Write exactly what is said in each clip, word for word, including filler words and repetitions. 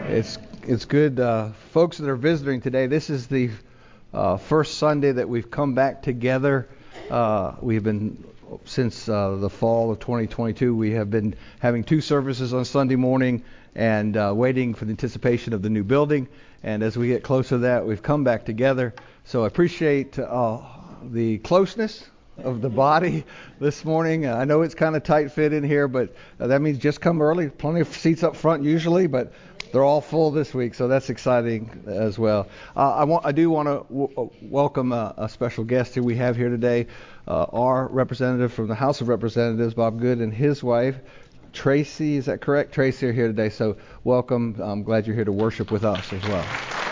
It's it's good, uh, folks that are visiting today. This is the uh, first Sunday that we've come back together. Uh, we've been since uh, the fall of twenty twenty-two. We have been having two services on Sunday morning and uh, waiting for the anticipation of the new building. And as we get closer to that, we've come back together. So I appreciate uh, the closeness of the body this morning. Uh, I know it's kind of tight fit in here, but uh, that means just come early. Plenty of seats up front usually, but they're all full this week, so that's exciting as well. Uh, I want, I do want to w- welcome a, a special guest who we have here today, uh, our representative from the House of Representatives, Bob Good, and his wife, Tracy. Is that correct? Tracy are here today, so welcome. I'm glad you're here to worship with us as well.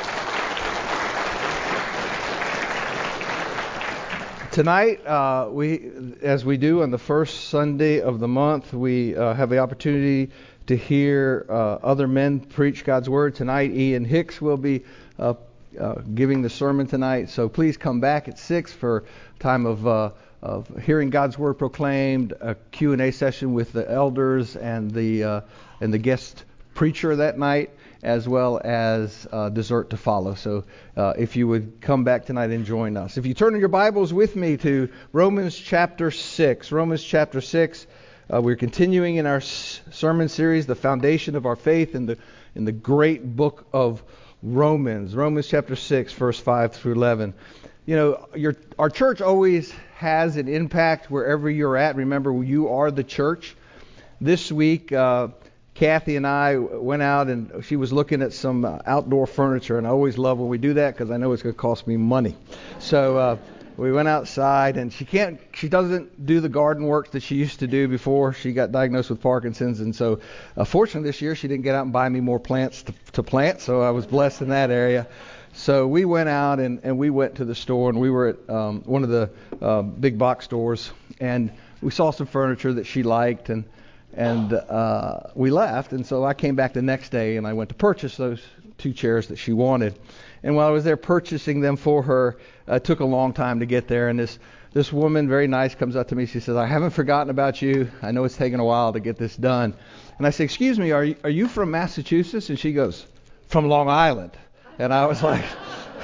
Tonight, uh, we, as we do on the first Sunday of the month, we uh, have the opportunity to hear uh, other men preach God's Word. Tonight, Ian Hicks will be uh, uh, giving the sermon tonight, so please come back at six for time of, uh, of hearing God's Word proclaimed, a Q and A session with the elders and the uh, and the guest preacher that night, as well as uh, dessert to follow. So uh, if you would come back tonight and join us. If you turn your Bibles with me to Romans chapter six. Romans chapter six. Uh, we're continuing in our s- sermon series, The Foundation of Our Faith, in the in the great book of Romans. Romans chapter six, verse five through eleven. You know, your our church always has an impact wherever you're at. Remember, you are the church. This week, uh, Kathy and I went out and she was looking at some uh, outdoor furniture, and I always love when we do that because I know it's going to cost me money. So uh, we went outside, and she can't, she doesn't do the garden work that she used to do before she got diagnosed with Parkinson's, and so uh, fortunately this year she didn't get out and buy me more plants to, to plant, so I was blessed in that area. So we went out and, and we went to the store, and we were at um, one of the uh, big box stores, and we saw some furniture that she liked, and And uh, we left, and so I came back the next day, and I went to purchase those two chairs that she wanted. And while I was there purchasing them for her, uh, it took a long time to get there. And this this woman, very nice, comes up to me. She says, "I haven't forgotten about you. I know it's taken a while to get this done." And I say, "Excuse me, are you, are you from Massachusetts?" And she goes, "From Long Island." And I was like,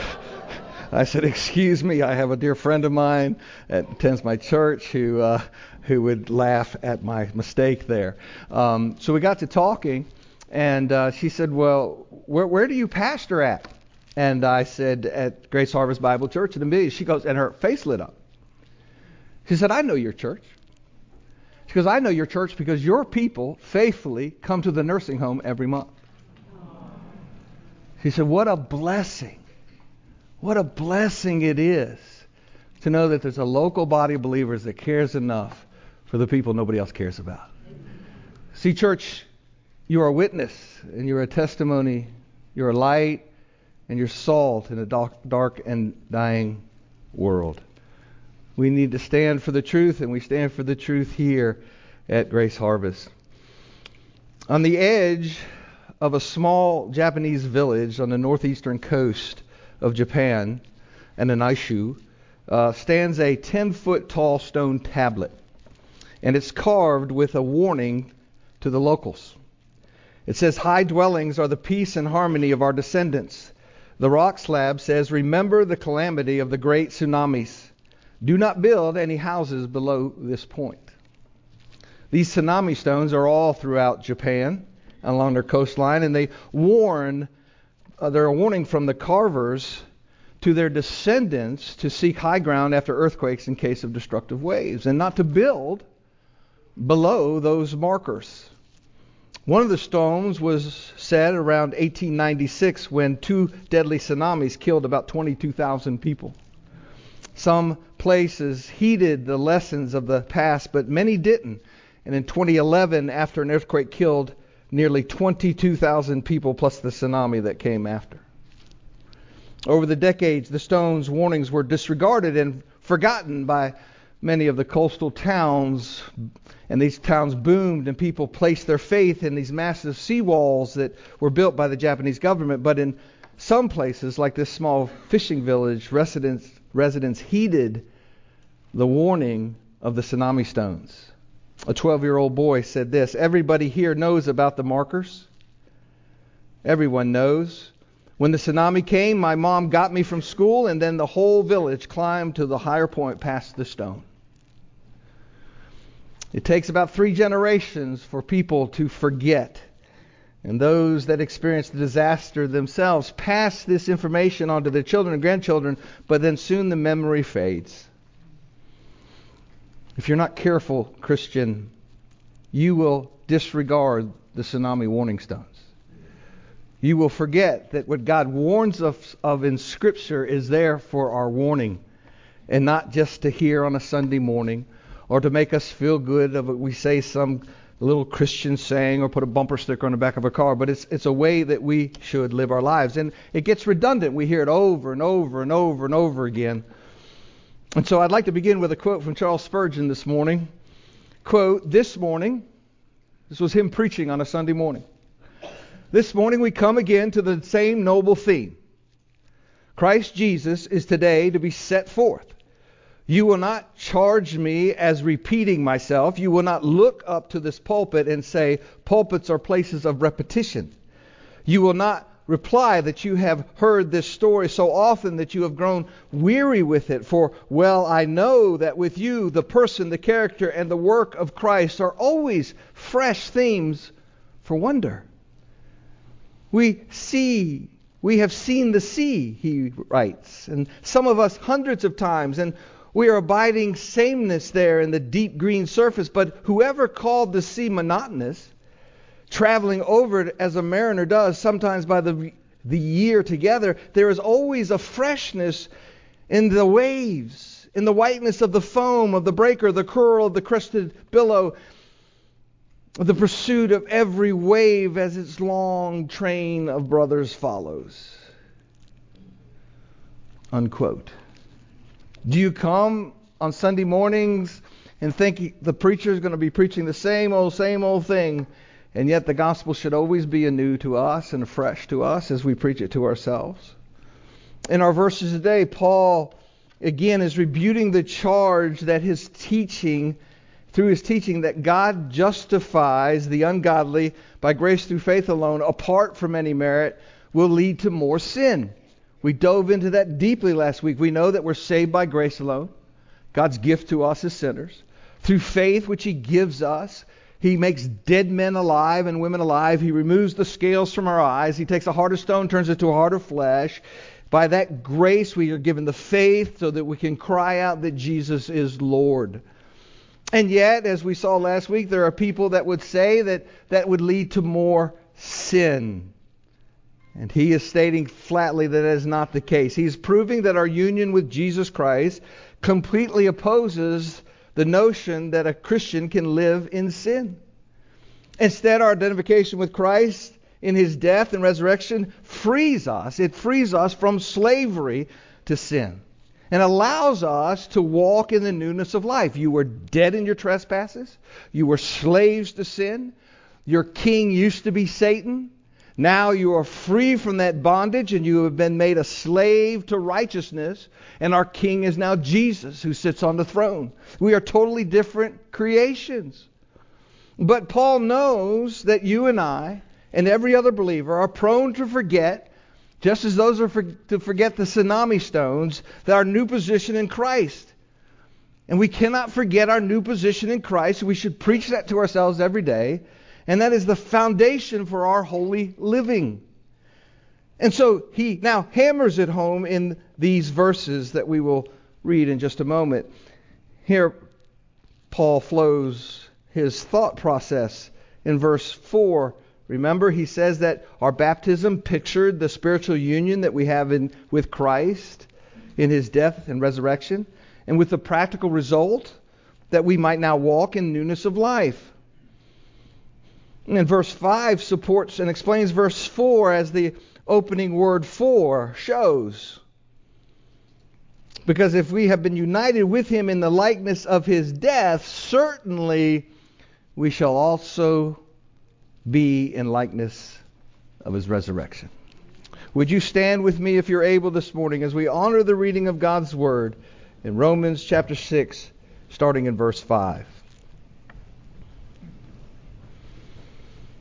I said, "Excuse me, I have a dear friend of mine that attends my church who uh, who would laugh at my mistake there." Um, so we got to talking, and uh, she said, "Well, where, where do you pastor at?" And I said, "At Grace Harvest Bible Church in Amelia." She goes, and her face lit up. She said, "I know your church." She goes, "I know your church because your people faithfully come to the nursing home every month." She said, "What a blessing. What a blessing it is to know that there's a local body of believers that cares enough for the people nobody else cares about." See, church, you're a witness, and you're a testimony. You're a light, and you're salt in a dark, dark and dying world. We need to stand for the truth, and we stand for the truth here at Grace Harvest. On the edge of a small Japanese village on the northeastern coast of Japan, and an Aishu, uh, stands a ten-foot tall stone tablet, and it's carved with a warning to the locals. It says, "High dwellings are the peace and harmony of our descendants." The rock slab says, "Remember the calamity of the great tsunamis. Do not build any houses below this point." These tsunami stones are all throughout Japan, along their coastline, and they warn Uh, they're a warning from the carvers to their descendants to seek high ground after earthquakes in case of destructive waves, and not to build below those markers. One of the stones was set around eighteen ninety-six when two deadly tsunamis killed about twenty-two thousand people. Some places heeded the lessons of the past, but many didn't. And in twenty eleven, after an earthquake killed nearly twenty-two thousand people plus the tsunami that came after. Over the decades, the stone's warnings were disregarded and forgotten by many of the coastal towns, and these towns boomed, and people placed their faith in these massive seawalls that were built by the Japanese government. But in some places, like this small fishing village, residents residents heeded the warning of the tsunami stones. A twelve-year-old boy said this: "Everybody here knows about the markers. Everyone knows. When the tsunami came, my mom got me from school, and then the whole village climbed to the higher point past the stone. It takes about three generations for people to forget. And those that experience the disaster themselves pass this information on to their children and grandchildren, but then soon the memory fades. If you're not careful, Christian, you will disregard the tsunami warning stones. You will forget that what God warns us of in Scripture is there for our warning, and not just to hear on a Sunday morning or to make us feel good of what we say some little Christian saying or put a bumper sticker on the back of a car, but it's it's a way that we should live our lives. And it gets redundant. We hear it over and over and over and over again. And so I'd like to begin with a quote from Charles Spurgeon this morning. Quote, "This morning," this was him preaching on a Sunday morning, "this morning we come again to the same noble theme. Christ Jesus is today to be set forth. You will not charge me as repeating myself. You will not look up to this pulpit and say, pulpits are places of repetition. You will not reply that you have heard this story so often that you have grown weary with it. For, well, I know that with you, the person, the character, and the work of Christ are always fresh themes for wonder. We see, we have seen the sea," he writes, "and some of us hundreds of times, and we are abiding sameness there in the deep green surface. But whoever called the sea monotonous, traveling over it as a mariner does, sometimes by the the year together, there is always a freshness in the waves, in the whiteness of the foam of the breaker, the curl of the crested billow, the pursuit of every wave as its long train of brothers follows." Unquote. Do you come on Sunday mornings and think the preacher is going to be preaching the same old, same old thing, and yet the gospel should always be anew to us and fresh to us as we preach it to ourselves? In our verses today, Paul again is rebuting the charge that his teaching, through his teaching, that God justifies the ungodly by grace through faith alone, apart from any merit, will lead to more sin. We dove into that deeply last week. We know that we're saved by grace alone, God's gift to us as sinners. Through faith, which He gives us, He makes dead men alive and women alive. He removes the scales from our eyes. He takes a heart of stone, turns it to a heart of flesh. By that grace, we are given the faith so that we can cry out that Jesus is Lord. And yet, as we saw last week, there are people that would say that that would lead to more sin. And he is stating flatly that that is not the case. He's proving that our union with Jesus Christ completely opposes the notion that a Christian can live in sin. Instead, our identification with Christ in His death and resurrection frees us. It frees us from slavery to sin and allows us to walk in the newness of life. You were dead in your trespasses. You were slaves to sin. Your king used to be Satan. Now you are free from that bondage and you have been made a slave to righteousness. And our king is now Jesus, who sits on the throne. We are totally different creations. But Paul knows that you and I and every other believer are prone to forget, just as those are for, to forget the tsunami stones, that our new position in Christ. And we cannot forget our new position in Christ. We should preach that to ourselves every day. And that is the foundation for our holy living. And so he now hammers it home in these verses that we will read in just a moment. Here, Paul flows his thought process in verse four. Remember, he says that our baptism pictured the spiritual union that we have in with Christ in His death and resurrection, and with the practical result that we might now walk in newness of life. And verse five supports and explains verse four as the opening word "for" shows. Because if we have been united with Him in the likeness of His death, certainly we shall also be in likeness of His resurrection. Would you stand with me if you're able this morning as we honor the reading of God's Word in Romans chapter six, starting in verse five.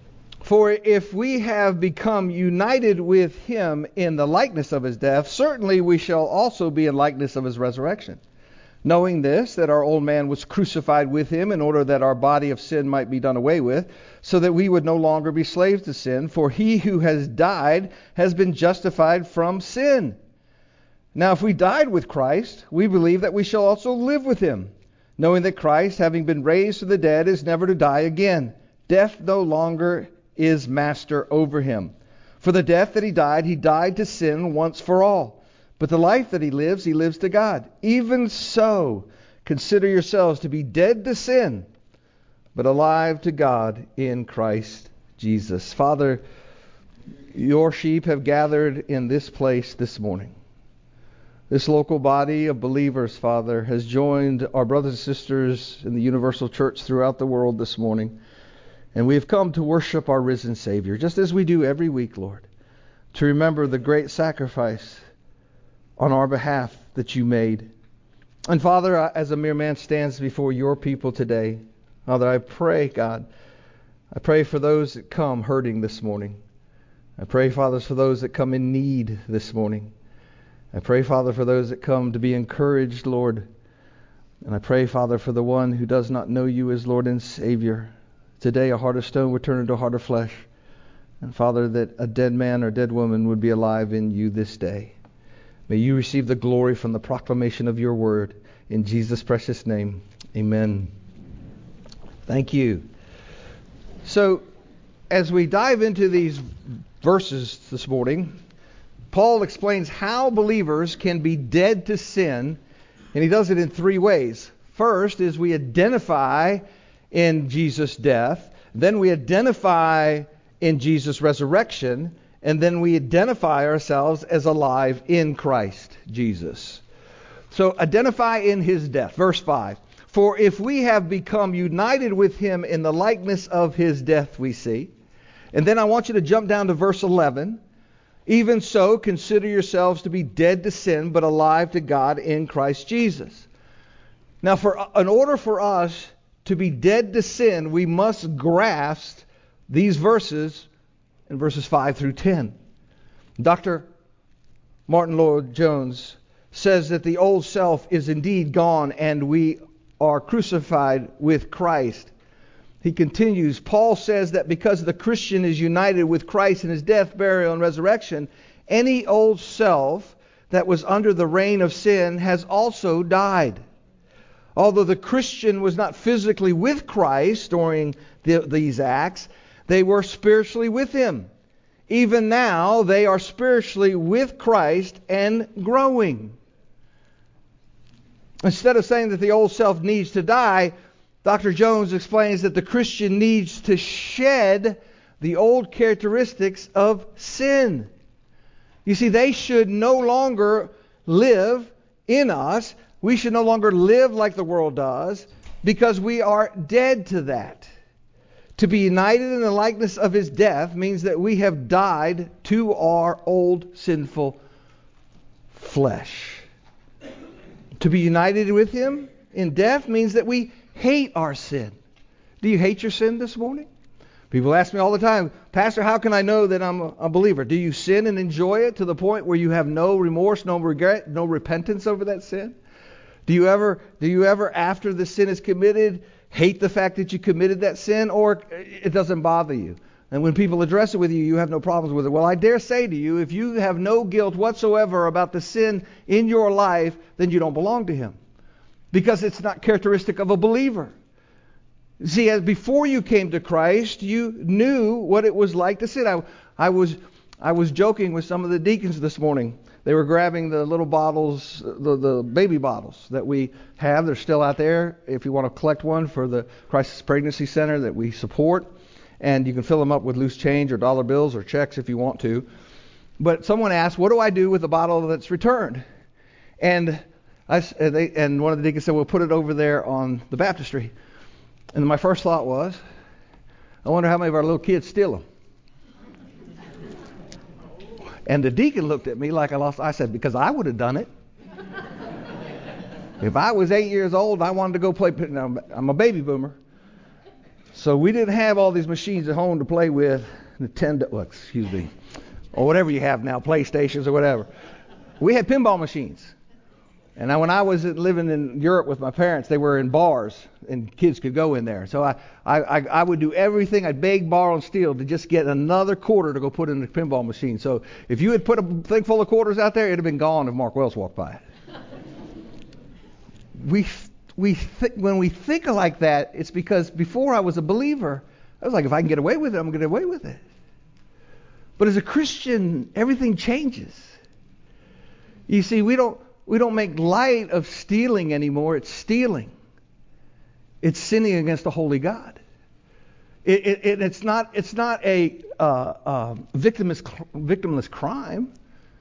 For if we have become united with him in the likeness of his death, certainly we shall also be in likeness of his resurrection. Knowing this, that our old man was crucified with him in order that our body of sin might be done away with, so that we would no longer be slaves to sin. For he who has died has been justified from sin. Now if we died with Christ, we believe that we shall also live with him, knowing that Christ, having been raised from the dead, is never to die again. Death no longer is master over him. For the death that he died, he died to sin once for all. But the life that he lives, he lives to God. Even so, consider yourselves to be dead to sin, but alive to God in Christ Jesus. Father, your sheep have gathered in this place this morning. This local body of believers, Father, has joined our brothers and sisters in the universal church throughout the world this morning. And we have come to worship our risen Savior, just as we do every week, Lord, to remember the great sacrifice on our behalf that you made. And Father, as a mere man stands before your people today, Father, I pray, God, I pray for those that come hurting this morning. I pray, Father, for those that come in need this morning. I pray, Father, for those that come to be encouraged, Lord. And I pray, Father, for the one who does not know you as Lord and Savior. Today, a heart of stone would turn into a heart of flesh. And Father, that a dead man or dead woman would be alive in you this day. May you receive the glory from the proclamation of your word. In Jesus' precious name, amen. Thank you. So, as we dive into these verses this morning, Paul explains how believers can be dead to sin, and he does it in three ways. First is we identify in Jesus' death, then we identify in Jesus' resurrection, and then we identify ourselves as alive in Christ Jesus. So identify in his death. Verse five. For if we have become united with him in the likeness of his death, we see. And then I want you to jump down to verse eleven. Even so, consider yourselves to be dead to sin, but alive to God in Christ Jesus. Now, for in order for us to be dead to sin, we must grasp these verses in verses five through ten. Doctor Martin Lloyd-Jones says that the old self is indeed gone and we are crucified with Christ. He continues, Paul says that because the Christian is united with Christ in his death, burial, and resurrection, any old self that was under the reign of sin has also died. Although the Christian was not physically with Christ during the, these acts, they were spiritually with him. Even now, they are spiritually with Christ and growing. Instead of saying that the old self needs to die, Doctor Jones explains that the Christian needs to shed the old characteristics of sin. You see, they should no longer live in us. We should no longer live like the world does because we are dead to that. To be united in the likeness of his death means that we have died to our old sinful flesh. To be united with him in death means that we hate our sin. Do you hate your sin this morning? People ask me all the time, Pastor, how can I know that I'm a believer? Do you sin and enjoy it to the point where you have no remorse, no regret, no repentance over that sin? Do you ever, do you ever, after the sin is committed, hate the fact that you committed that sin, or it doesn't bother you? And when people address it with you, you have no problems with it. Well, I dare say to you, if you have no guilt whatsoever about the sin in your life, then you don't belong to him. Because it's not characteristic of a believer. See, as before you came to Christ, you knew what it was like to sin. I, I was I was joking with some of the deacons this morning. They were grabbing the little bottles, the, the baby bottles that we have. They're still out there if you want to collect one for the Crisis Pregnancy Center that we support. And you can fill them up with loose change or dollar bills or checks if you want to. But someone asked, what do I do with the bottle that's returned? And I, they, and one of the deacons said, well, put it over there on the baptistry. And my first thought was, I wonder how many of our little kids steal them. And the deacon looked at me like I lost. I said, because I would have done it. If I was eight years old, I wanted to go play. I'm a baby boomer. So we didn't have all these machines at home to play with Nintendo, well, excuse me, or whatever you have now, PlayStations or whatever. We had pinball machines. And now when I was living in Europe with my parents, they were in bars and kids could go in there. So I, I, I would do everything. I'd beg, borrow, and steal to just get another quarter to go put in the pinball machine. So if you had put a thing full of quarters out there, it'd have been gone if Mark Wells walked by it. we, we th- when we think like that, it's because before I was a believer, I was like, if I can get away with it, I'm going to get away with it. But as a Christian, everything changes. You see, we don't... We don't make light of stealing anymore. It's stealing. It's sinning against the holy God. It, it, it, it's not. It's not a uh, uh, victimless victimless crime.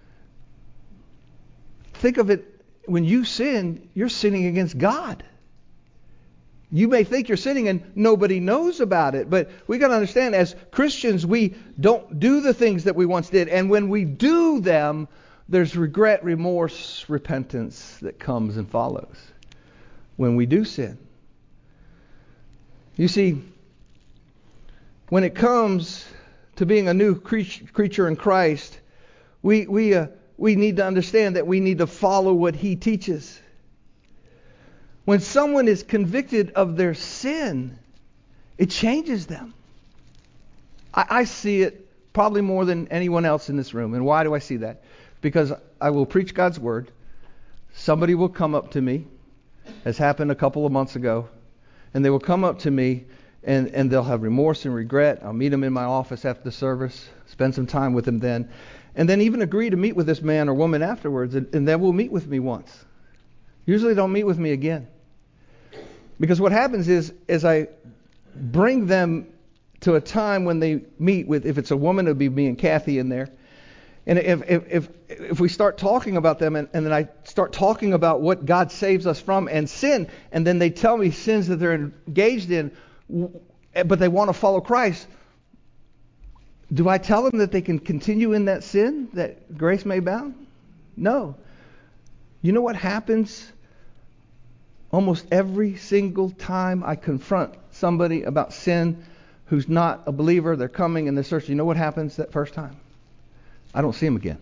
Think of it. When you sin, you're sinning against God. You may think you're sinning and nobody knows about it, but we got to understand, as Christians, we don't do the things that we once did, and when we do them, there's regret, remorse, repentance that comes and follows when we do sin. You see, when it comes to being a new creature in Christ, we we uh, we need to understand that we need to follow what He teaches. When someone is convicted of their sin, it changes them. I, I see it probably more than anyone else in this room. And why do I see that? Because I will preach God's word. Somebody will come up to me, as happened a couple of months ago, and they will come up to me and, and they'll have remorse and regret. I'll meet them in my office after the service, spend some time with them then, and then even agree to meet with this man or woman afterwards, and, and they will meet with me once. Usually don't meet with me again. Because what happens is, as I bring them to a time when they meet with, if it's a woman, it'll be me and Kathy in there. And if if if, if we start talking about them and, and then I start talking about what God saves us from and sin, and then they tell me sins that they're engaged in, but they want to follow Christ, do I tell them that they can continue in that sin, that grace may abound? No. You know what happens almost every single time I confront somebody about sin who's not a believer? They're coming and they're searching. You know what happens that first time? I don't see him again.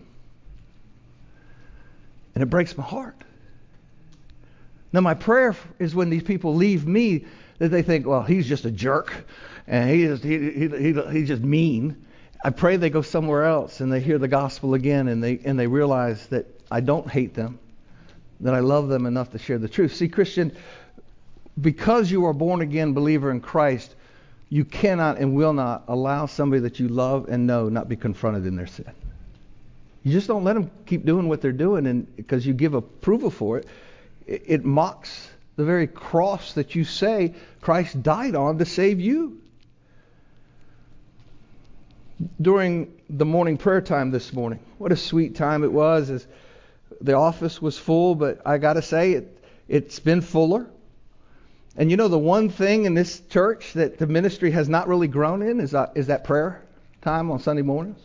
And it breaks my heart. Now my prayer is when these people leave me that they think, well, he's just a jerk and he is he, he, he, he's just mean. I pray they go somewhere else and they hear the gospel again and they and they realize that I don't hate them, that I love them enough to share the truth. See, Christian, because you are born again believer in Christ, you cannot and will not allow somebody that you love and know not be confronted in their sin. You just don't let them keep doing what they're doing, and because you give approval for it, it, it mocks the very cross that you say Christ died on to save you. During the morning prayer time this morning, what a sweet time it was. As the office was full, but I got to say it, it's been fuller. And you know, the one thing in this church that the ministry has not really grown in is that, is that prayer time on Sunday mornings.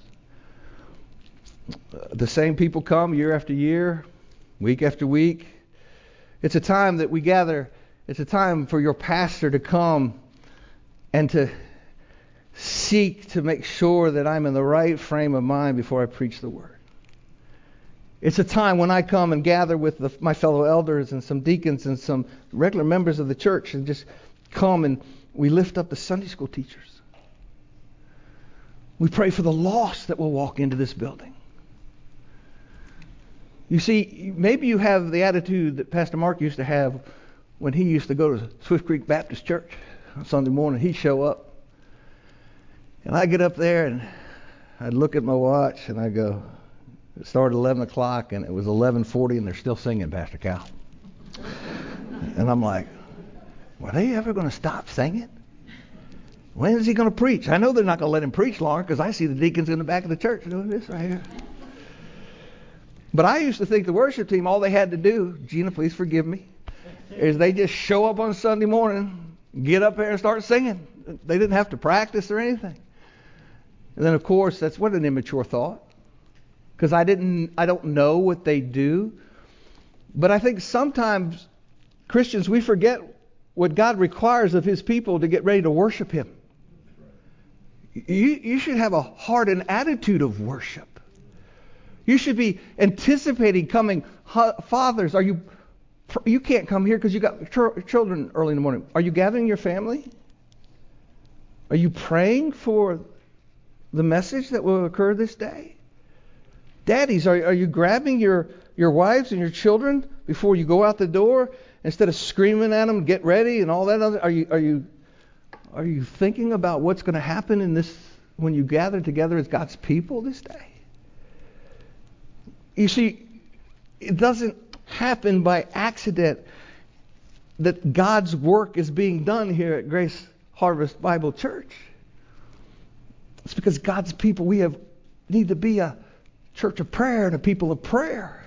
The same people come year after year, week after week. It's a time that we gather. It's a time for your pastor to come and to seek to make sure that I'm in the right frame of mind before I preach the word. It's a time when I come and gather with the, my fellow elders and some deacons and some regular members of the church and just come and we lift up the Sunday school teachers. We pray for the lost that will walk into this building. You see, maybe you have the attitude that Pastor Mark used to have when he used to go to Swift Creek Baptist Church on Sunday morning. He'd show up, and I'd get up there, and I'd look at my watch, and I'd go, it started at eleven o'clock, and it was eleven forty, and they're still singing, Pastor Cal. And I'm like, were they ever going to stop singing? When is he going to preach? I know they're not going to let him preach longer, because I see the deacons in the back of the church doing this right here. But I used to think the worship team, all they had to do, Gina, please forgive me, is they just show up on Sunday morning, get up there and start singing. They didn't have to practice or anything. And then, of course, that's what an immature thought, because I didn't, I don't know what they do. But I think sometimes Christians, we forget what God requires of His people to get ready to worship Him. You, you should have a heart and attitude of worship. You should be anticipating coming. Fathers, are you? You can't come here because you got ch- children early in the morning. Are you gathering your family? Are you praying for the message that will occur this day? Daddies, are, are you grabbing your, your wives and your children before you go out the door instead of screaming at them, get ready and all that other? Are you are you are you thinking about what's going to happen in this when you gather together as God's people this day? You see, it doesn't happen by accident that God's work is being done here at Grace Harvest Bible Church. It's because God's people, we have need to be a church of prayer and a people of prayer.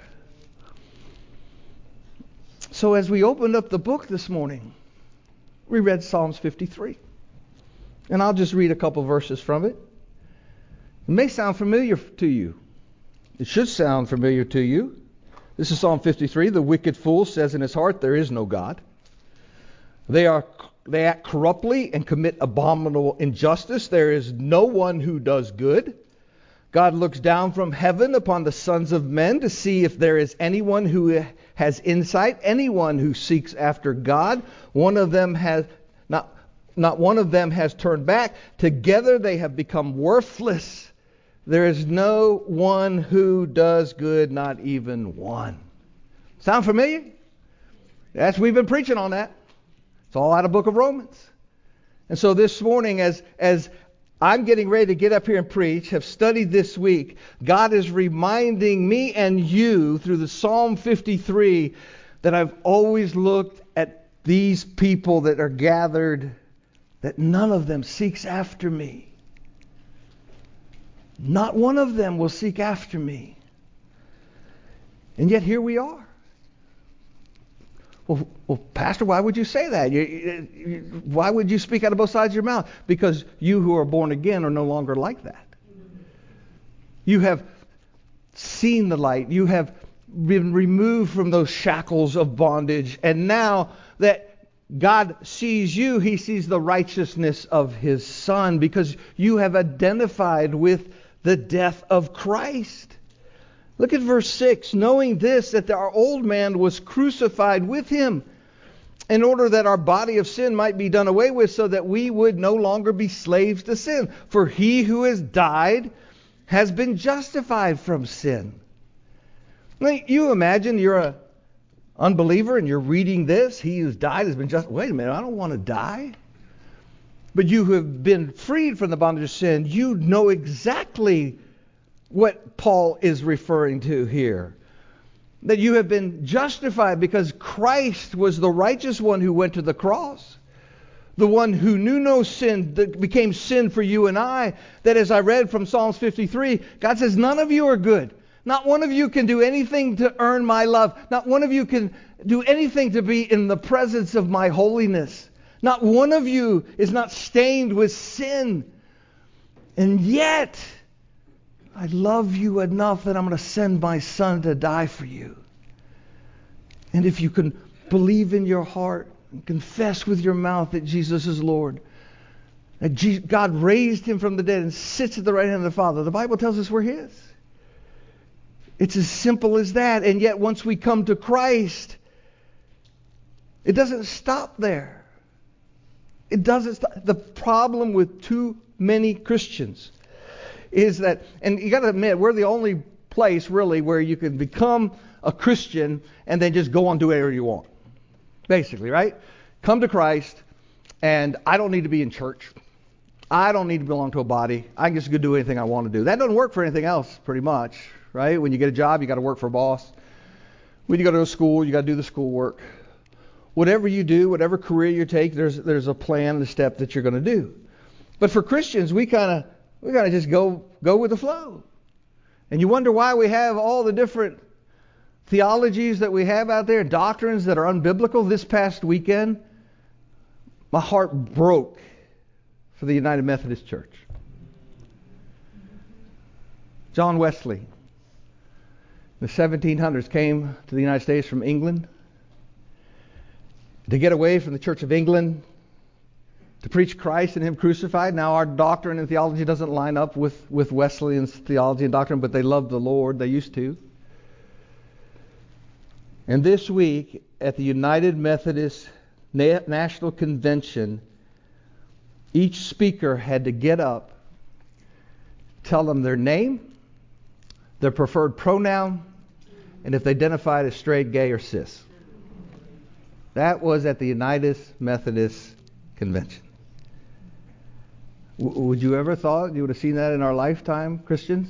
So as we opened up the book this morning, we read Psalms fifty-three. And I'll just read a couple verses from it. It may sound familiar to you. It should sound familiar to you. This is Psalm fifty-three. The wicked fool says in his heart, there is no God. They are they act corruptly and commit abominable injustice. There is no one who does good. God looks down from heaven upon the sons of men to see if there is anyone who has insight, anyone who seeks after God. One of them has not not one of them has turned back. Together they have become worthless. There is no one who does good, not even one. Sound familiar? That's we've been preaching on that. It's all out of the book of Romans. And so this morning, as as I'm getting ready to get up here and preach, have studied this week, God is reminding me and you through the Psalm fifty-three that I've always looked at these people that are gathered, that none of them seeks after me. Not one of them will seek after me. And yet here we are. Well, well, Pastor, why would you say that? You, you, why would you speak out of both sides of your mouth? Because you who are born again are no longer like that. You have seen the light. You have been removed from those shackles of bondage. And now that God sees you, He sees the righteousness of His Son, because you have identified with the death of Christ. Look at verse six. Knowing this, that our old man was crucified with Him, in order that our body of sin might be done away with, so that we would no longer be slaves to sin. For he who has died has been justified from sin. Now, you imagine you're an unbeliever and you're reading this. He who's died has been justified. Wait a minute, I don't want to die. But you who have been freed from the bondage of sin, you know exactly what Paul is referring to here. That you have been justified because Christ was the righteous one who went to the cross. The one who knew no sin, that became sin for you and I. That as I read from Psalms fifty-three, God says, none of you are good. Not one of you can do anything to earn my love. Not one of you can do anything to be in the presence of my holiness. Not one of you is not stained with sin. And yet, I love you enough that I'm going to send my Son to die for you. And if you can believe in your heart and confess with your mouth that Jesus is Lord, that God raised Him from the dead and sits at the right hand of the Father, the Bible tells us we're His. It's as simple as that. And yet once we come to Christ, it doesn't stop there. It doesn't stop. The problem with too many Christians is that, and you got to admit, we're the only place really where you can become a Christian and then just go on do whatever you want. Basically, right? Come to Christ, and I don't need to be in church. I don't need to belong to a body. I can just go do anything I want to do. That doesn't work for anything else, pretty much, right? When you get a job, you got to work for a boss. When you go to a school, you got to do the school work. Whatever you do, whatever career you take, there's there's a plan, a step that you're going to do. But for Christians, we kind of we got to just go go with the flow. And you wonder why we have all the different theologies that we have out there, doctrines that are unbiblical. This past weekend, my heart broke for the United Methodist Church. John Wesley, in the seventeen hundreds, came to the United States from England to get away from the Church of England, to preach Christ and Him crucified. Now our doctrine and theology doesn't line up with, with Wesleyan's theology and doctrine, but they love the Lord. They used to. And this week at the United Methodist Na- National Convention, each speaker had to get up, tell them their name, their preferred pronoun, and if they identified as straight, gay, or cis. That was at the United Methodist Convention. W- would you ever thought you would have seen that in our lifetime, Christians?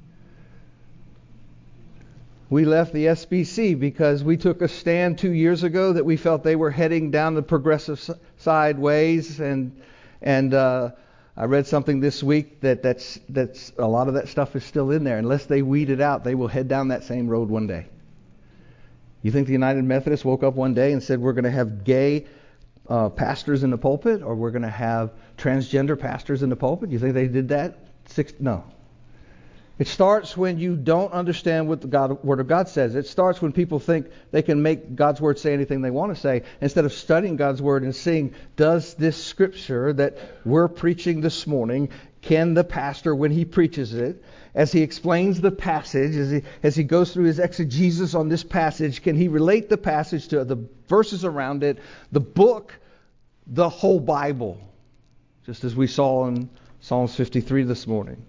We left the S B C because we took a stand two years ago that we felt they were heading down the progressive s- side ways, and and uh, I read something this week that that's that's a lot of that stuff is still in there. Unless they weed it out, they will head down that same road one day. You think the United Methodists woke up one day and said we're going to have gay uh, pastors in the pulpit, or we're going to have transgender pastors in the pulpit? You think they did that? Six, no. It starts when you don't understand what the God, Word of God says. It starts when people think they can make God's Word say anything they want to say, instead of studying God's Word and seeing, does this Scripture that we're preaching this morning, can the pastor, when he preaches it, as he explains the passage, as he, as he goes through his exegesis on this passage, can he relate the passage to the verses around it, the book, the whole Bible, just as we saw in Psalms fifty-three this morning.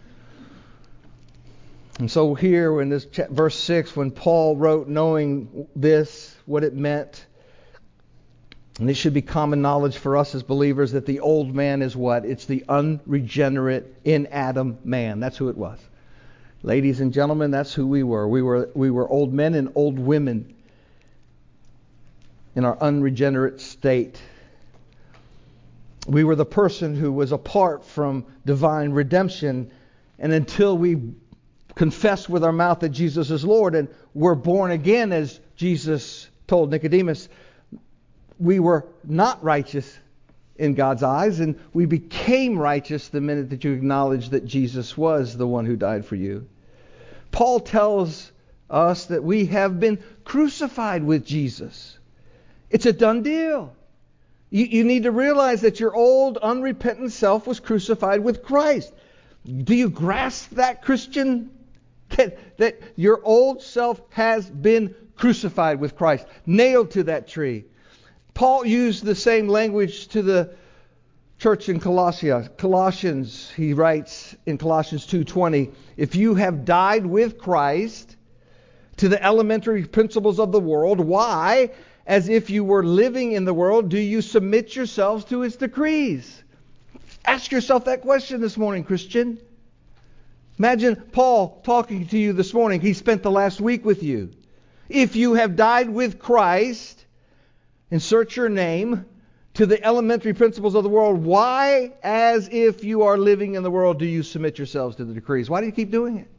And so here in this ch- verse six, when Paul wrote knowing this, what it meant, and it should be common knowledge for us as believers that the old man is what? It's the unregenerate in Adam man. That's who it was. Ladies and gentlemen, that's who we were. We were we were old men and old women in our unregenerate state. We were the person who was apart from divine redemption, and until we confess with our mouth that Jesus is Lord and we're born again, as Jesus told Nicodemus, we were not righteous in God's eyes, and we became righteous the minute that you acknowledged that Jesus was the one who died for you. Paul tells us that we have been crucified with Jesus. It's a done deal. You, you need to realize that your old unrepentant self was crucified with Christ. Do you grasp that, Christian? That, that your old self has been crucified with Christ, nailed to that tree. Paul used the same language to the church in Colossia. Colossians, he writes in Colossians two twenty, if you have died with Christ to the elementary principles of the world, why, as if you were living in the world, do you submit yourselves to its decrees? Ask yourself that question this morning, Christian. Imagine Paul talking to you this morning. He spent the last week with you. If you have died with Christ, insert your name, to the elementary principles of the world, why, as if you are living in the world, do you submit yourselves to the decrees? Why do you keep doing it?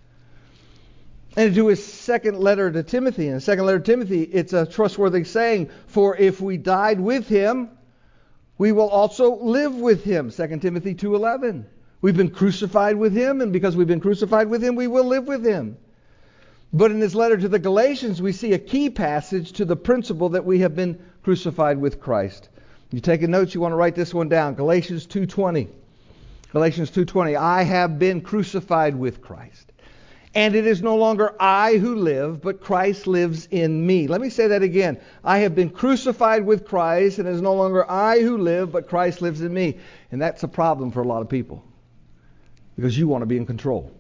And to his second letter to Timothy, in the second letter to Timothy, it's a trustworthy saying, for if we died with him, we will also live with him. Second Timothy two eleven. We've been crucified with him, and because we've been crucified with him, we will live with him. But in his letter to the Galatians, we see a key passage to the principle that we have been crucified with Christ. You take a note, you want to write this one down. Galatians two twenty. Galatians two twenty. I have been crucified with Christ. And it is no longer I who live, but Christ lives in me. Let me say that again. I have been crucified with Christ, and it is no longer I who live, but Christ lives in me. And that's a problem for a lot of people, because you want to be in control.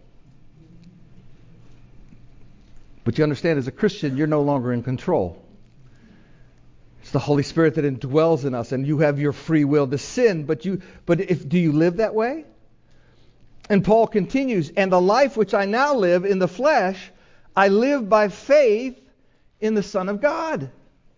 But you understand, as a Christian, you're no longer in control. It's the Holy Spirit that indwells in us, and you have your free will to sin. But you, but if do you live that way? And Paul continues, and the life which I now live in the flesh, I live by faith in the Son of God.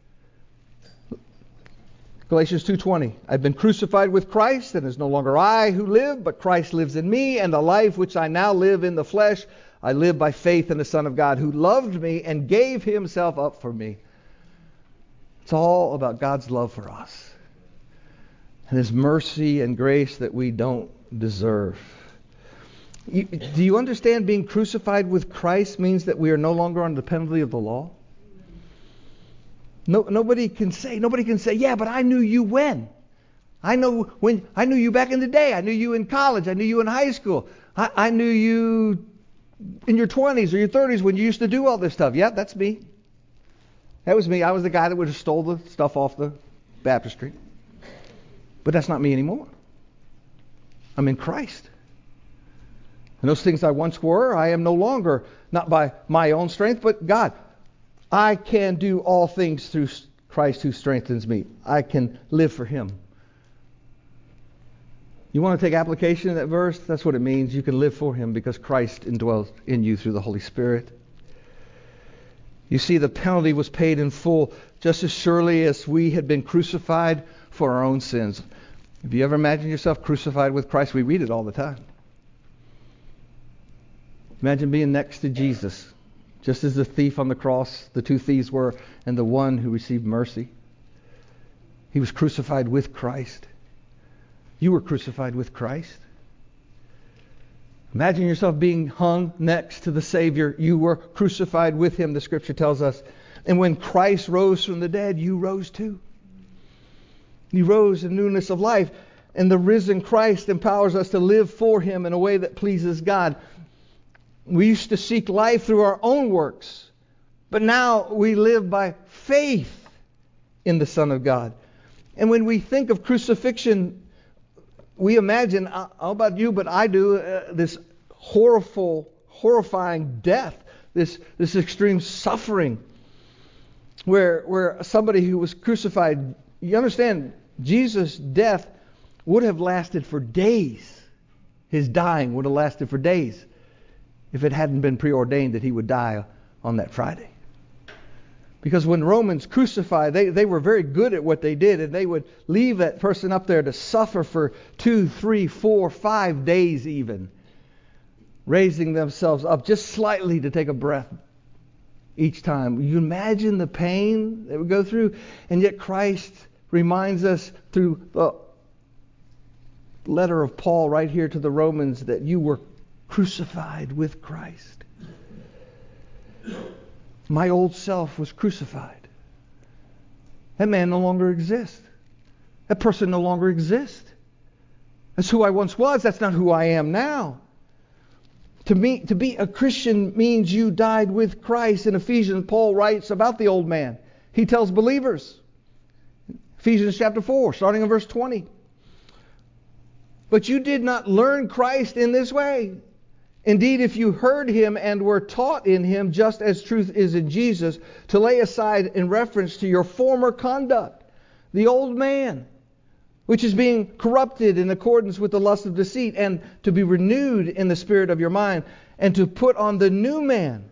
Galatians two twenty. I've been crucified with Christ, and it is no longer I who live, but Christ lives in me, and the life which I now live in the flesh, I live by faith in the Son of God, who loved me and gave himself up for me. It's all about God's love for us and his mercy and grace that we don't deserve. You, do you understand being crucified with Christ means that we are no longer under the penalty of the law? No, nobody can say, nobody can say, yeah, but I knew you when. I know when I knew you back in the day. I knew you in college. I knew you in high school. I, I knew you in your twenties or your thirties when you used to do all this stuff. Yeah, that's me. That was me. I was the guy that would have stole the stuff off the baptistry. But that's not me anymore. I'm in Christ. And those things I once were, I am no longer, not by my own strength, but God. I can do all things through Christ who strengthens me. I can live for Him. You want to take application of that verse? That's what it means. You can live for Him because Christ indwells in you through the Holy Spirit. You see, the penalty was paid in full, just as surely as we had been crucified for our own sins. Have you ever imagined yourself crucified with Christ? We read it all the time. Imagine being next to Jesus, just as the thief on the cross, the two thieves were, and the one who received mercy. He was crucified with Christ. You were crucified with Christ. Imagine yourself being hung next to the Savior. You were crucified with Him, the Scripture tells us. And when Christ rose from the dead, you rose too. You rose in newness of life. And the risen Christ empowers us to live for Him in a way that pleases God. We used to seek life through our own works. But now we live by faith in the Son of God. And when we think of crucifixion, we imagine, I don't know about you, but I do, uh, this horrible, horrifying death, this this extreme suffering, where where somebody who was crucified, you understand, Jesus' death would have lasted for days. His dying would have lasted for days if it hadn't been preordained that He would die on that Friday. Because when Romans crucified, they, they were very good at what they did, and they would leave that person up there to suffer for two, three, four, five days even, raising themselves up just slightly to take a breath each time. You imagine the pain they would go through, and yet Christ reminds us through the letter of Paul right here to the Romans that you were crucified with Christ. My old self was crucified. That man no longer exists. That person no longer exists. That's who I once was. That's not who I am now. To me, to be a Christian means you died with Christ. In Ephesians, Paul writes about the old man. He tells believers, Ephesians chapter four, starting in verse twenty. But you did not learn Christ in this way. Indeed, if you heard Him and were taught in Him, just as truth is in Jesus, to lay aside in reference to your former conduct, the old man, which is being corrupted in accordance with the lust of deceit, and to be renewed in the spirit of your mind, and to put on the new man.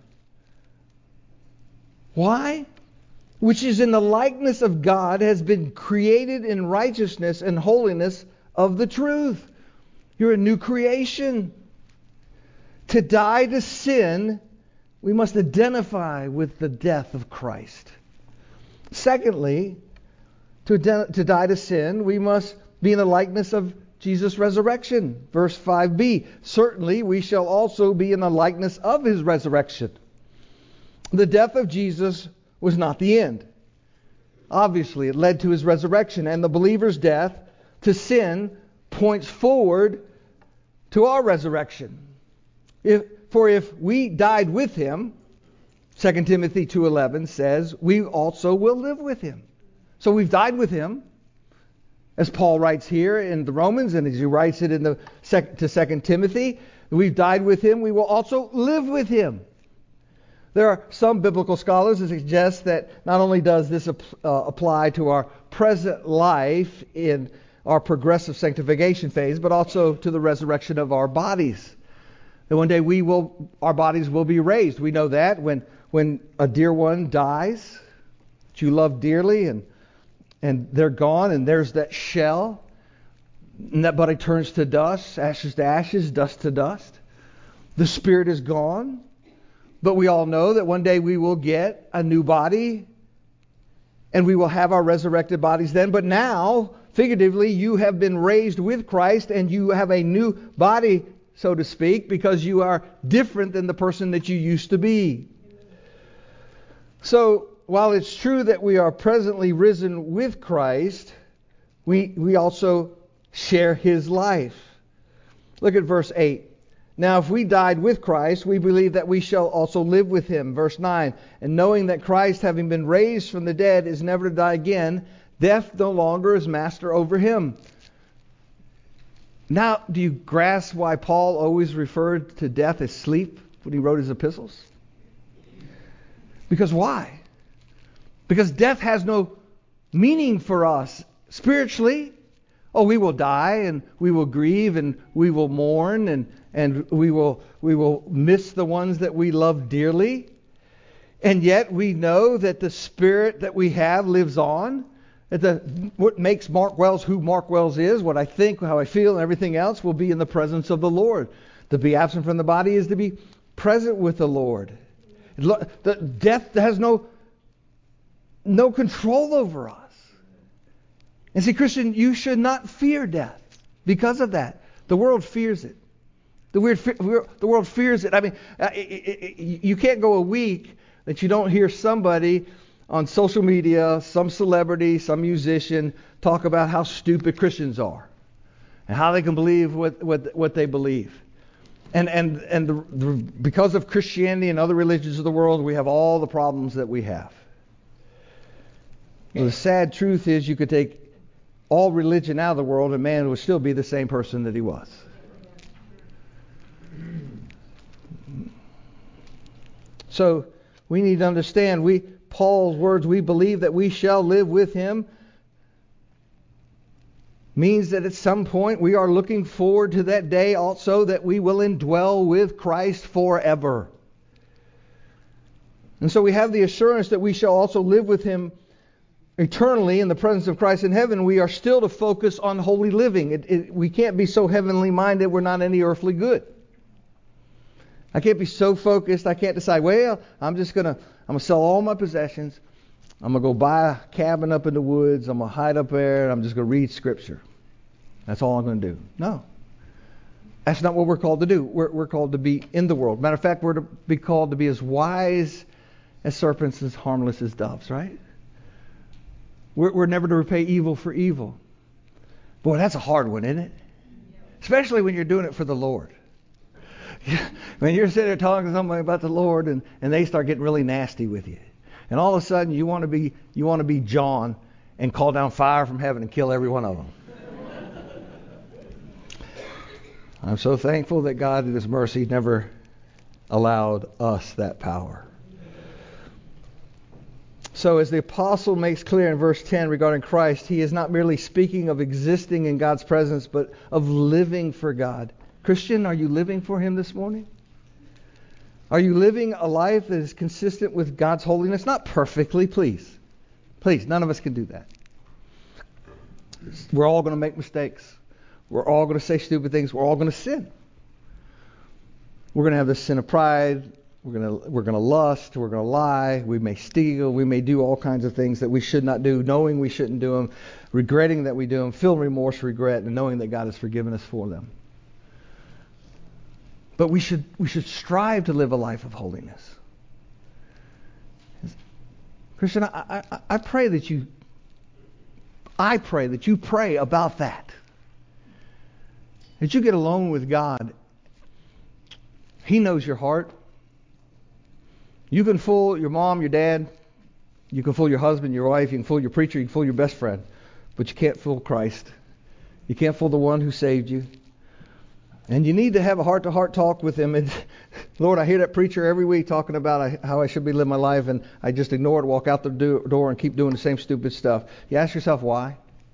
Why? Which is in the likeness of God, has been created in righteousness and holiness of the truth. You're a new creation. To die to sin, we must identify with the death of Christ. Secondly, to, de- to die to sin, we must be in the likeness of Jesus' resurrection. Verse five b, certainly we shall also be in the likeness of His resurrection. The death of Jesus was not the end. Obviously, it led to His resurrection, and the believer's death to sin points forward to our resurrection. If, for if we died with Him, Second Timothy two eleven says, we also will live with Him. So we've died with Him, as Paul writes here in the Romans, and as he writes it in the sec, to Second Timothy, we've died with Him, we will also live with Him. There are some biblical scholars that suggest that not only does this uh, apply to our present life in our progressive sanctification phase, but also to the resurrection of our bodies. That one day we will, our bodies will be raised. We know that when when a dear one dies, that you love dearly, and and they're gone, and there's that shell, and that body turns to dust, ashes to ashes, dust to dust. The spirit is gone, but we all know that one day we will get a new body, and we will have our resurrected bodies then. But now, figuratively, you have been raised with Christ, and you have a new body, so to speak, because you are different than the person that you used to be. So, while it's true that we are presently risen with Christ, we, we also share his life. Look at verse eight. Now, if we died with Christ, we believe that we shall also live with him. Verse nine. And knowing that Christ, having been raised from the dead, is never to die again, death no longer is master over him. Now, do you grasp why Paul always referred to death as sleep when he wrote his epistles? Because why? Because death has no meaning for us spiritually. Oh, we will die and we will grieve and we will mourn and, and we will we will miss the ones that we love dearly. And yet we know that the spirit that we have lives on. That the, what makes Mark Wells who Mark Wells is, what I think, how I feel, and everything else will be in the presence of the Lord. To be absent from the body is to be present with the Lord. The death has no no control over us. And see, Christian, you should not fear death because of that. The world fears it. The weird, the world fears it. I mean, it, it, it, you can't go a week that you don't hear somebody on social media, some celebrity, some musician, talk about how stupid Christians are and how they can believe what what, what they believe. And and and the, the, because of Christianity and other religions of the world, we have all the problems that we have. Well, the sad truth is, you could take all religion out of the world, and man would still be the same person that he was. So we need to understand, we Paul's words, we believe that we shall live with him, means that at some point we are looking forward to that day also that we will indwell with Christ forever. And so we have the assurance that we shall also live with him eternally in the presence of Christ in heaven. We are still to focus on holy living. It, it, we can't be so heavenly minded we're not any earthly good. I can't be so focused. I can't decide, well, I'm just going to I'm gonna sell all my possessions. I'm going to go buy a cabin up in the woods. I'm going to hide up there and I'm just going to read Scripture. That's all I'm going to do. No. That's not what we're called to do. We're, we're called to be in the world. Matter of fact, we're to be called to be as wise as serpents, as harmless as doves, right? We're, we're never to repay evil for evil. Boy, that's a hard one, isn't it? Especially when you're doing it for the Lord. When you're sitting there talking to somebody about the Lord and, and they start getting really nasty with you. And all of a sudden you want to be you want to be John and call down fire from heaven and kill every one of them. I'm so thankful that God in his mercy never allowed us that power. So as the apostle makes clear in verse ten regarding Christ, he is not merely speaking of existing in God's presence, but of living for God. Christian, are you living for him this morning? Are you living a life that is consistent with God's holiness? Not perfectly, please. Please, none of us can do that. We're all going to make mistakes. We're all going to say stupid things. We're all going to sin. We're going to have the sin of pride. We're going to we're going to lust. We're going to lie. We may steal. We may do all kinds of things that we should not do, knowing we shouldn't do them, regretting that we do them, feeling remorse, regret, and knowing that God has forgiven us for them. But we should we should strive to live a life of holiness. Christian, I, I, I pray that you I pray that you pray about that. That you get alone with God. He knows your heart. You can fool your mom, your dad. You can fool your husband, your wife. You can fool your preacher. You can fool your best friend. But you can't fool Christ. You can't fool the one who saved you. And you need to have a heart-to-heart talk with him. And Lord, I hear that preacher every week talking about how I should be living my life, and I just ignore it, walk out the do- door, and keep doing the same stupid stuff. You ask yourself why.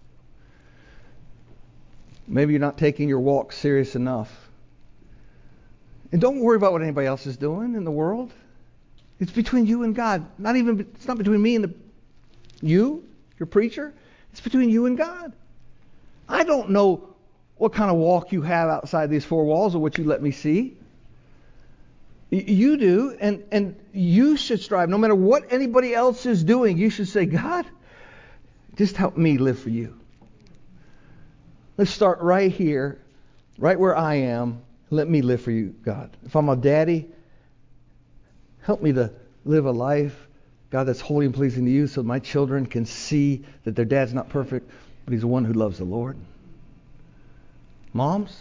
Maybe you're not taking your walk serious enough. And don't worry about what anybody else is doing in the world. It's between you and God. Not even it's not between me and the, you, your preacher. It's between you and God. I don't know what kind of walk you have outside these four walls or what you let me see. You do, and, and you should strive. No matter what anybody else is doing, you should say, God, just help me live for you. Let's start right here, right where I am. Let me live for you, God. If I'm a daddy, help me to live a life, God, that's holy and pleasing to you so my children can see that their dad's not perfect, but He's the one who loves the Lord. Moms,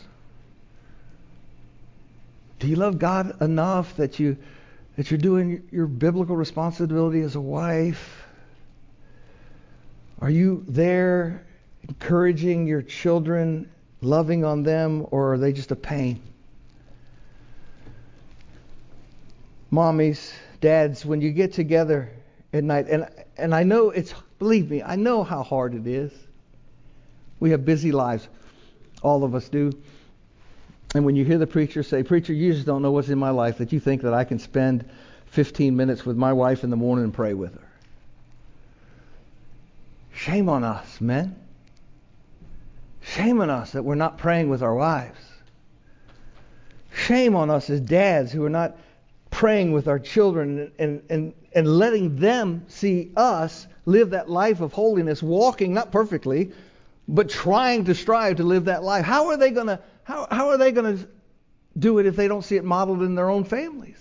do you love God enough that you that you're doing your biblical responsibility as a wife? Are you there encouraging your children, loving on them, or are they just a pain? Mommies, dads, when you get together at night, and and I know it's, believe me, I know how hard it is. We have busy lives. All of us do. And when you hear the preacher say, preacher, you just don't know what's in my life that you think that I can spend fifteen minutes with my wife in the morning and pray with her. Shame on us, men. Shame on us that we're not praying with our wives. Shame on us as dads who are not praying with our children and, and, and letting them see us live that life of holiness, walking not perfectly, but trying to strive to live that life. How are they going to how how are they going to do it if they don't see it modeled in their own families?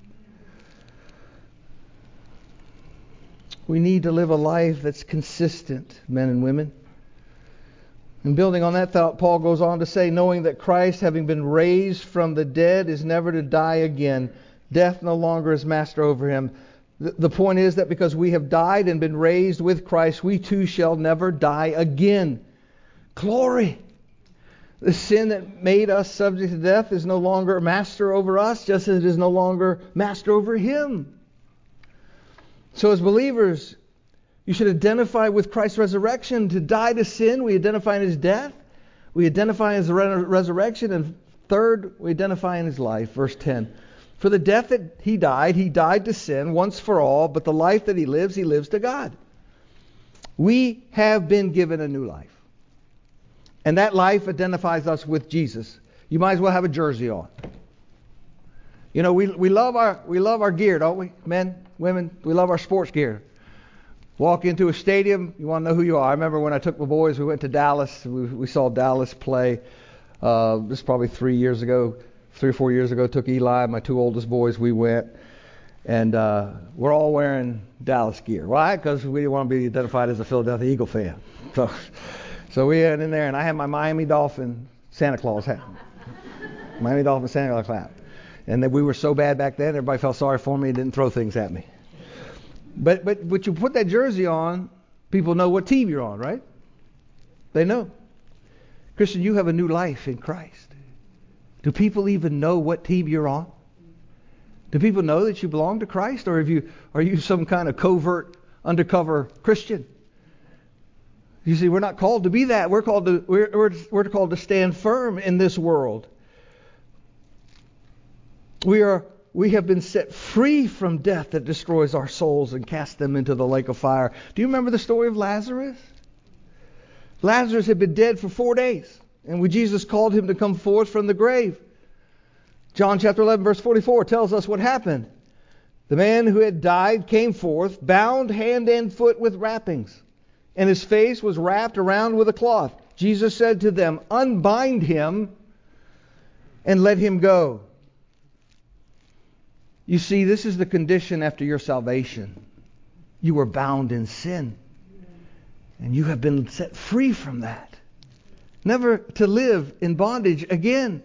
We need to live a life that's consistent, men and women. And building on that thought, Paul goes on to say, knowing that Christ, having been raised from the dead, is never to die again. Death no longer is master over him. The point is that because we have died and been raised with Christ, we too shall never die again. Glory! The sin that made us subject to death is no longer master over us, just as it is no longer master over him. So as believers, you should identify with Christ's resurrection. To die to sin, we identify in his death. We identify in his re- resurrection. And third, we identify in his life. Verse ten. For the death that he died, he died to sin once for all, but the life that he lives, he lives to God. We have been given a new life. And that life identifies us with Jesus. You might as well have a jersey on. You know, we we love our we love our gear, don't we? Men, women, we love our sports gear. Walk into a stadium, you want to know who you are. I remember when I took my boys, we went to Dallas. We, we saw Dallas play. Uh, this is probably three years ago, three or four years ago. Took Eli, my two oldest boys. We went, and uh, we're all wearing Dallas gear. Why? Because we didn't want to be identified as a Philadelphia Eagle fan. So, so we went in there, and I had my Miami Dolphin Santa Claus hat. Miami Dolphin Santa Claus hat. And then we were so bad back then, everybody felt sorry for me and didn't throw things at me. But but but you put that jersey on, people know what team you're on, right? They know. Christian, you have a new life in Christ. Do people even know what team you're on? Do people know that you belong to Christ, or have you are you some kind of covert, undercover Christian? You see, we're not called to be that. We're called to we're we're, we're called to stand firm in this world. We are we have been set free from death that destroys our souls and cast them into the lake of fire. Do you remember the story of Lazarus? Lazarus had been dead for four days, and when Jesus called him to come forth from the grave, John chapter eleven verse forty-four tells us what happened. The man who had died came forth, bound hand and foot with wrappings, and his face was wrapped around with a cloth. Jesus said to them, "Unbind him and let him go." You see, this is the condition after your salvation. You were bound in sin, and you have been set free from that, never to live in bondage again.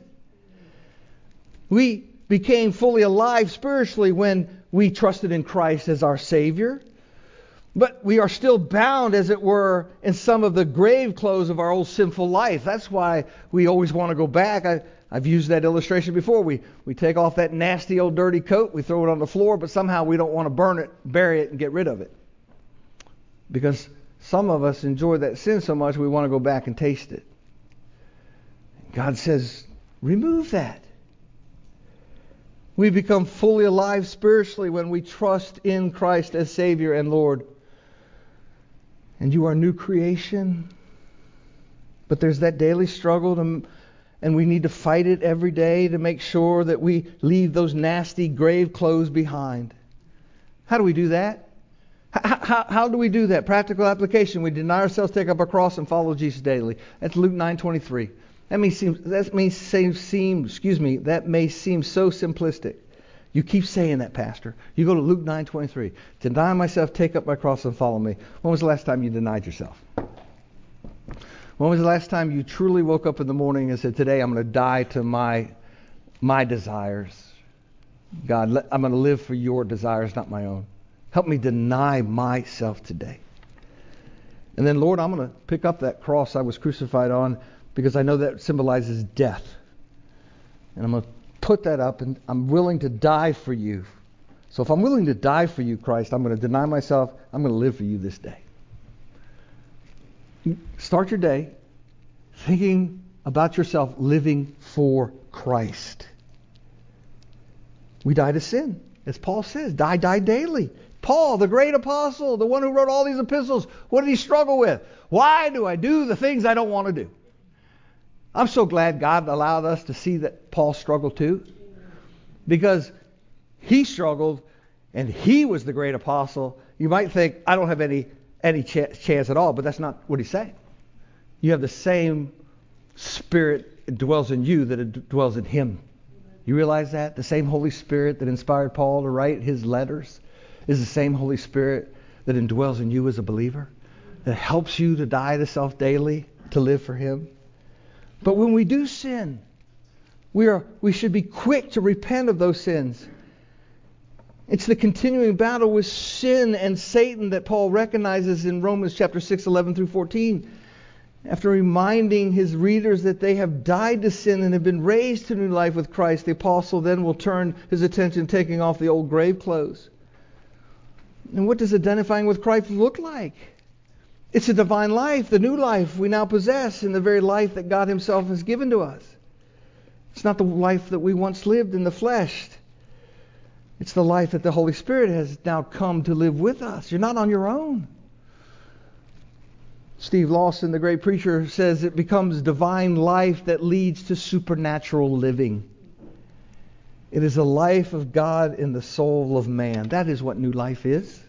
We became fully alive spiritually when we trusted in Christ as our Savior. But we are still bound, as it were, in some of the grave clothes of our old sinful life. That's why we always want to go back. I, I've used that illustration before. We we take off that nasty old dirty coat, we throw it on the floor, but somehow we don't want to burn it, bury it, and get rid of it. Because some of us enjoy that sin so much we want to go back and taste it. God says, remove that. We become fully alive spiritually when we trust in Christ as Savior and Lord. And you are a new creation. But there's that daily struggle, to, and we need to fight it every day to make sure that we leave those nasty grave clothes behind. How do we do that? How, how, how do we do that? Practical application. We deny ourselves, take up our cross, and follow Jesus daily. That's Luke nine twenty-three. That may seem that may seem, seem excuse me that may seem so simplistic. You keep saying that, Pastor. You go to Luke nine twenty-three. Deny myself, take up my cross, and follow me. When was the last time you denied yourself? When was the last time you truly woke up in the morning and said, today I'm going to die to my my desires? God, let, I'm going to live for your desires, not my own. Help me deny myself today. And then, Lord, I'm going to pick up that cross I was crucified on because I know that symbolizes death. And I'm going to put that up, and I'm willing to die for you. So if I'm willing to die for you, Christ, I'm going to deny myself. I'm going to live for you this day. Start your day thinking about yourself living for Christ. We die to sin. As Paul says, die, die daily. Paul, the great apostle, the one who wrote all these epistles, what did he struggle with? Why do I do the things I don't want to do? I'm so glad God allowed us to see that Paul struggled too. Because he struggled and he was the great apostle. You might think, I don't have any, any ch- chance at all, but that's not what he's saying. You have the same Spirit that dwells in you that it dwells in him. You realize that? The same Holy Spirit that inspired Paul to write his letters is the same Holy Spirit that indwells in you as a believer, that helps you to die to self daily, to live for him. But when we do sin, we are we should be quick to repent of those sins. It's the continuing battle with sin and Satan that Paul recognizes in Romans chapter six, eleven through fourteen. After reminding his readers that they have died to sin and have been raised to new life with Christ, the apostle then will turn his attention taking off the old grave clothes. And what does identifying with Christ look like? It's a divine life, the new life we now possess in the very life that God himself has given to us. It's not the life that we once lived in the flesh. It's the life that the Holy Spirit has now come to live with us. You're not on your own. Steve Lawson, the great preacher, says it becomes divine life that leads to supernatural living. It is a life of God in the soul of man. That is what new life is.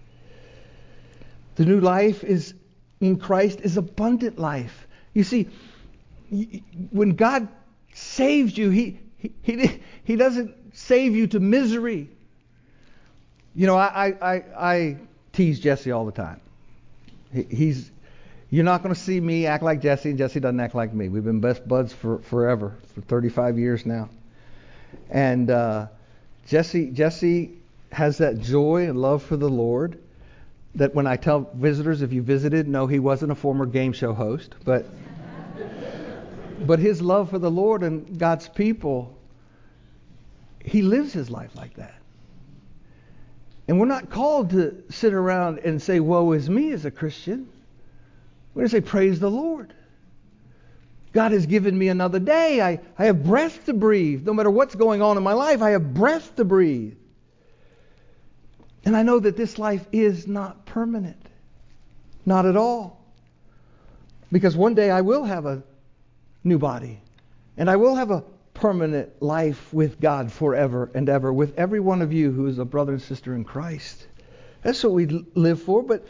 The new life is in Christ is abundant life. You see, when God saves you, he he he, he doesn't save you to misery. You know, I I, I tease Jesse all the time. He, he's You're not going to see me act like Jesse, and Jesse doesn't act like me. We've been best buds for forever, for thirty-five years now. And uh, Jesse Jesse has that joy and love for the Lord that when I tell visitors, if you visited, no, he wasn't a former game show host, but but his love for the Lord and God's people, he lives his life like that. And we're not called to sit around and say, woe is me as a Christian. We're going to say, praise the Lord. God has given me another day. I, I have breath to breathe. No matter what's going on in my life, I have breath to breathe. And I know that this life is not permanent. Not at all. Because one day I will have a new body. And I will have a permanent life with God forever and ever. With every one of you who is a brother and sister in Christ. That's what we live for. But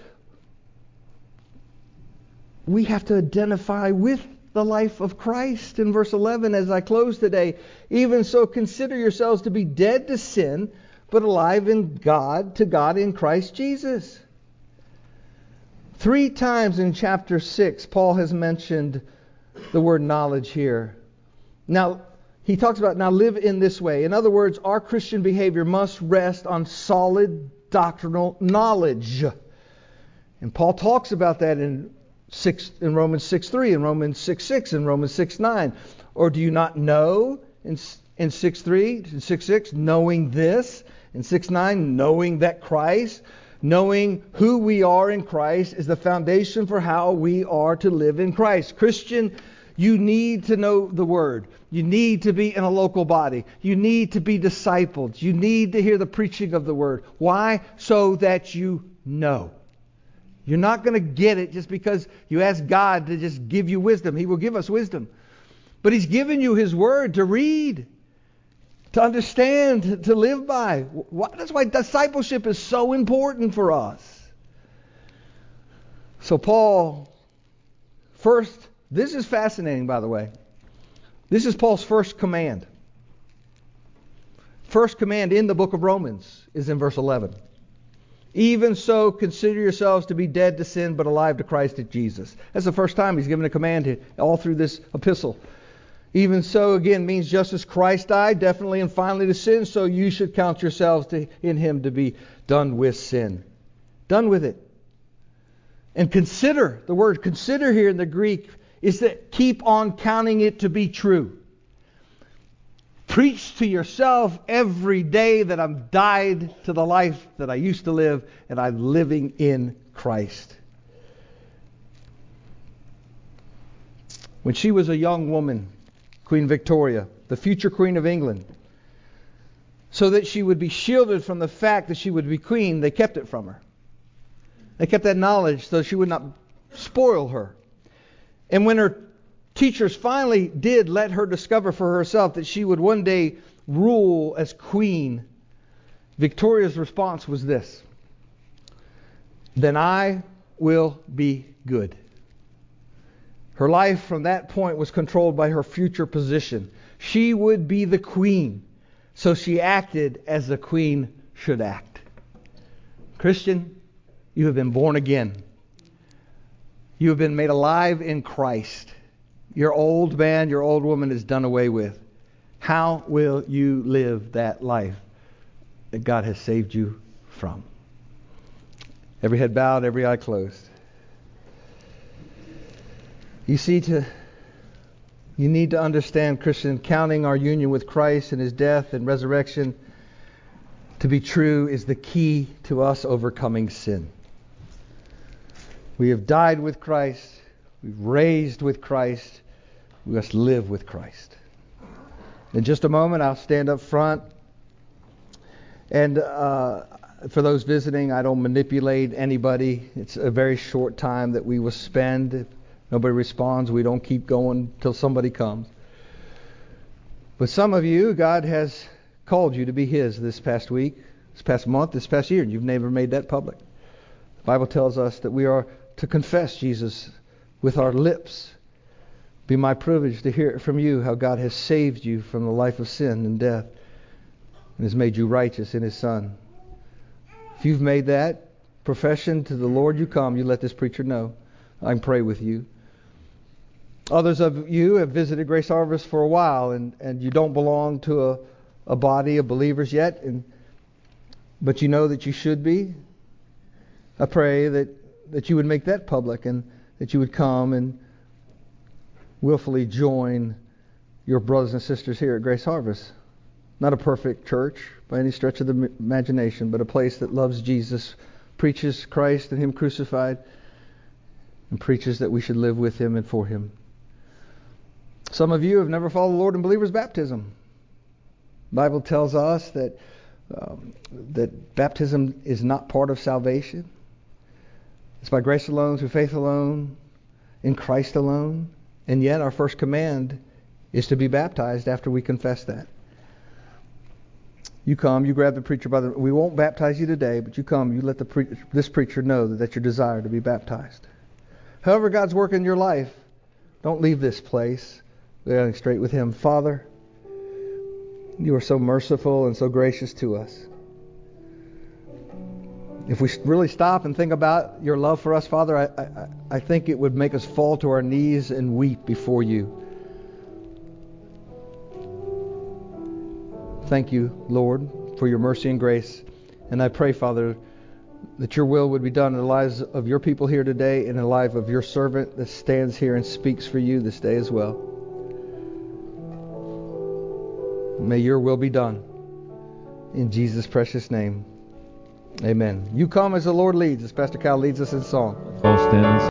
we have to identify with the life of Christ. In verse eleven, as I close today, even so consider yourselves to be dead to sin, but alive in God, to God in Christ Jesus. Three times in chapter six, Paul has mentioned the word knowledge here. Now, he talks about now live in this way. In other words, our Christian behavior must rest on solid doctrinal knowledge. And Paul talks about that in Six in Romans six three, in Romans six six, in Romans six nine. Or do you not know in in six three, in six six, knowing this, in six nine, knowing that Christ, knowing who we are in Christ is the foundation for how we are to live in Christ. Christian, you need to know the Word. You need to be in a local body. You need to be discipled. You need to hear the preaching of the Word. Why? So that you know. You're not going to get it just because you ask God to just give you wisdom. He will give us wisdom. But He's given you His Word to read, to understand, to live by. That's why discipleship is so important for us. So Paul, first, this is fascinating, by the way. This is Paul's first command. First command in the book of Romans is in verse eleven. Even so, consider yourselves to be dead to sin, but alive to Christ Jesus. That's the first time he's given a command here, all through this epistle. Even so, again, means just as Christ died, definitely and finally to sin, so you should count yourselves to, in him to be done with sin. Done with it. And consider, the word consider here in the Greek is that keep on counting it to be true. Preach to yourself every day that I'm died to the life that I used to live and I'm living in Christ. When she was a young woman, Queen Victoria, the future Queen of England, so that she would be shielded from the fact that she would be queen, they kept it from her. They kept that knowledge so she would not spoil her. And when her teachers finally did let her discover for herself that she would one day rule as queen, Victoria's response was this: then I will be good. Her life from that point was controlled by her future position. She would be the queen, so she acted as the queen should act. Christian, you have been born again. You have been made alive in Christ. Your old man, your old woman is done away with. How will you live that life that God has saved you from? Every head bowed, every eye closed. You see, to you need to understand, Christian, counting our union with Christ and his death and resurrection to be true is the key to us overcoming sin. We have died with Christ. We've raised with Christ. We must live with Christ. In just a moment, I'll stand up front. And uh, for those visiting, I don't manipulate anybody. It's a very short time that we will spend. If nobody responds, we don't keep going till somebody comes. But some of you, God has called you to be his this past week, this past month, this past year, and you've never made that public. The Bible tells us that we are to confess Jesus with our lips. Be my privilege to hear it from you how God has saved you from the life of sin and death and has made you righteous in his Son. If you've made that profession to the Lord, you come, you let this preacher know. I can pray with you. Others of you have visited Grace Harvest for a while and, and you don't belong to a, a body of believers yet, and but you know that you should be. I pray that, that you would make that public and that you would come and willfully join your brothers and sisters here at Grace Harvest. Not a perfect church by any stretch of the imagination, but a place that loves Jesus, preaches Christ and him crucified, and preaches that we should live with him and for him. Some of you have never followed the Lord in believer's baptism. The Bible tells us that um, that baptism is not part of salvation. It's by grace alone, through faith alone, in Christ alone. And yet our first command is to be baptized after we confess that. You come, you grab the preacher by the... We won't baptize you today, but you come, you let the pre- this preacher know that that's your desire to be baptized. However God's working in your life, don't leave this place. We're going straight with him. Father, you are so merciful and so gracious to us. If we really stop and think about your love for us, Father, I, I, I think it would make us fall to our knees and weep before you. Thank you, Lord, for your mercy and grace. And I pray, Father, that your will would be done in the lives of your people here today and in the life of your servant that stands here and speaks for you this day as well. May your will be done. In Jesus' precious name. Amen. You come as the Lord leads, as Pastor Cal leads us in song. All stands.